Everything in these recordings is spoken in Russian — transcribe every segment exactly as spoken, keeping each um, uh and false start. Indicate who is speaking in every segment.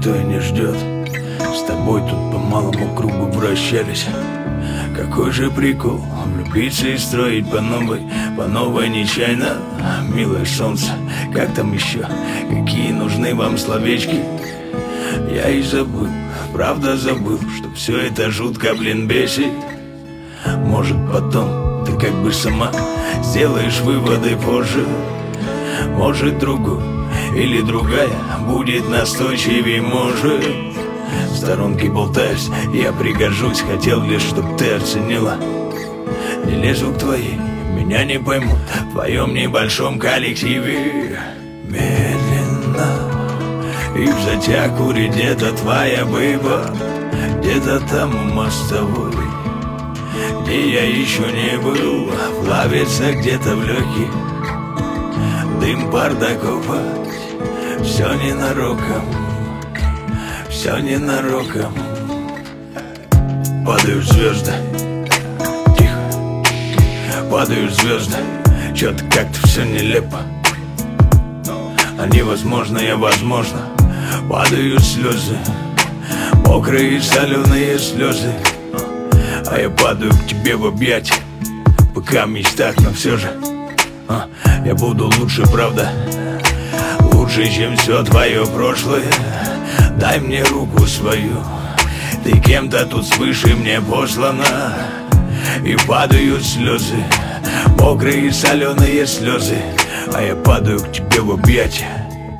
Speaker 1: никто и не ждет. С тобой тут по малому кругу вращались. Какой же прикол влюбиться и строить по новой, по новой нечаянно. Милое солнце, как там еще, какие нужны вам словечки? Я и забыл, правда забыл, что все это жутко, блин, бесит. Может потом ты как бы сама сделаешь выводы позже. Может другой или другая будет настойчивее, может. В сторонке болтаюсь, я пригожусь, хотел лишь, чтоб ты оценила. Не лезу к твоей, меня не поймут в твоем небольшом коллективе. Медленно и в затяку где-то твоя быба, где-то там у мостовой, где я еще не был, плавится где-то в легких дым, пар докопать. Все ненароком, все ненароком. Падают звезды, тихо, падают звезды. Чё-то как-то все нелепо, а невозможное возможно. Падают слезы, мокрые соленые слезы. А я падаю к тебе в объятия, пока в мечтах, но все же а, я буду лучше, правда, лучше, чем все твое прошлое. Дай мне руку свою, ты кем-то тут свыше мне послана. И падают слезы, мокрые соленые слезы. А я падаю к тебе в объятия.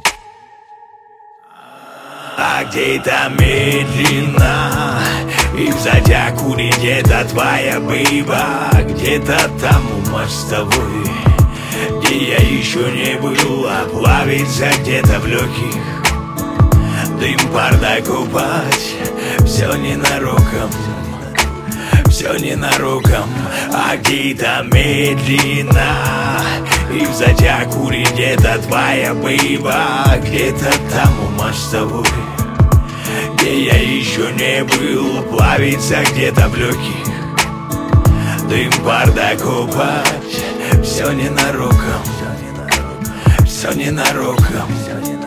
Speaker 1: А где-то медленно и в затяку где-то твоя быба, где-то там у мостовой, где я еще не был, а плавится где-то в легких дым, пар докупать. Все ненароком, все ненароком. А где-то медленно и в затяку где-то твоя быба, где-то там у мостовой, где я еще не был, плавится где-то в легких дым, пар докупать. Все ненароком, все ненароком.